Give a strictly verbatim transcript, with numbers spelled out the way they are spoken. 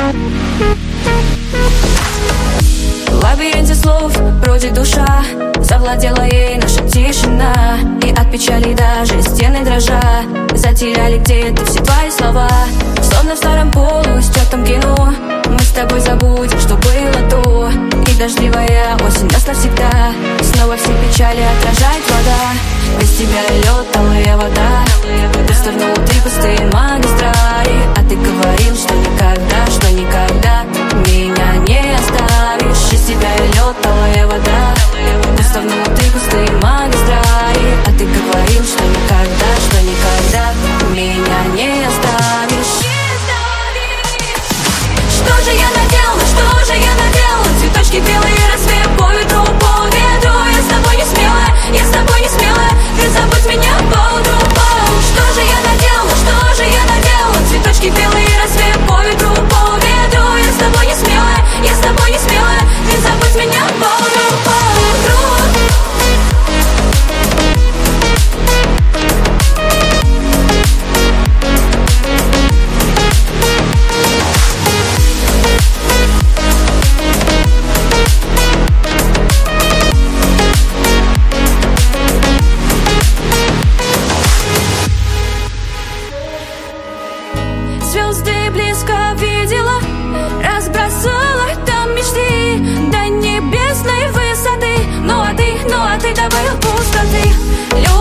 В лабиринте слов бродит душа, завладела ей наша тишина. И от печали даже стены дрожа затеряли где-то все твои слова. Словно в старом полустертом кино мы с тобой забудем, что было до. И дождливая осень нас навсегда снова все печали отражает вода. Без тебя лед, талая вода, просто внутри пустые магистрали. А ты говорил, что никогда, что никогда меня не оставишь. Без тебя лед, талая вода, просто внутри пустые магистрали. А ты говорил, что никогда, что никогда меня не оставишь. Что же я наделала, что же я наделала? Цветочки белые, разве по ветру, по ветру. Я с тобой не смелая, я с тобой не смелая. Ты забудь меня поутру, поутру. Что же я наделала, что же я наделала? Цветочки белые, разве по ветру, по ветру. Я с тобой не смелая, я с тобой не смелая. Ты забудь меня поутру, поутру. Звезды близко видела, разбросала там мечты до небесной высоты. Ну а ты, ну а ты добыл пустоты.